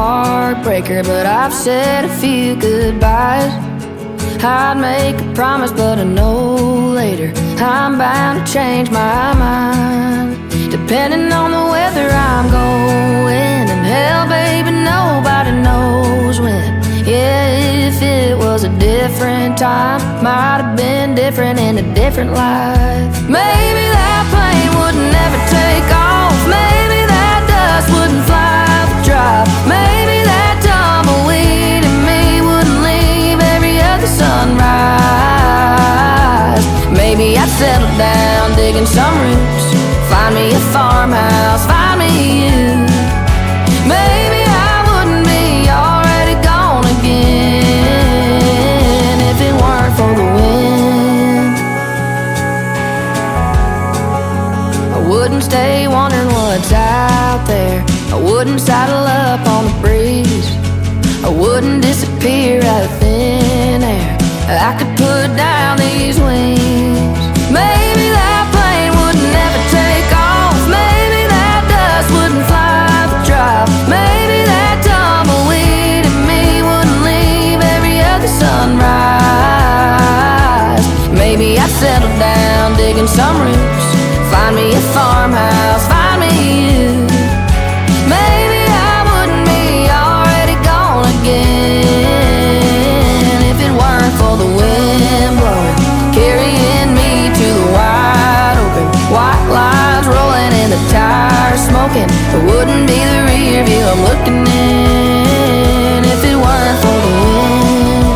heartbreaker, but I've said a few goodbyes. I'd make a promise, but I know later I'm bound to change my mind. Depending on the weather I'm going, and hell, baby, nobody knows when. Yeah, if it was a different time, might have been different in a different life. Maybe that plane would never take off. Maybe that dust wouldn't fly the drive. Maybe that tumbleweed in me wouldn't leave every other sunrise. Maybe I'd settle down, digging some roots, find me a farmhouse, find me you. Maybe I wouldn't be already gone again if it weren't for the wind. I wouldn't stay wondering what's out there. I wouldn't saddle up on the breeze. I wouldn't disappear out of thin air. I could put down these wings. Maybe that plane would never take off. Maybe that dust wouldn't fly the drive. Maybe that tumbleweed in me wouldn't leave every other sunrise. Maybe I'd settle down, digging some roots, find me a farmhouse, find me you. Maybe I wouldn't be already gone again if it weren't for the wind blowing, carrying me to the wide open. White lines rolling and the tires smoking. It wouldn't be the rear view I'm looking in if it weren't for the wind.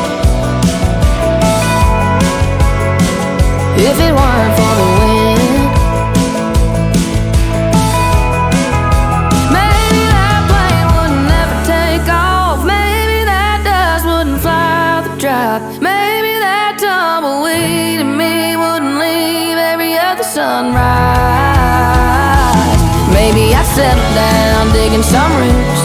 If it weren't for the wind. Maybe that plane would never take off. Maybe that dust wouldn't fly the drive. Maybe that tumbleweed in me wouldn't leave every other sunrise. Maybe I'd settle down, digging some roots,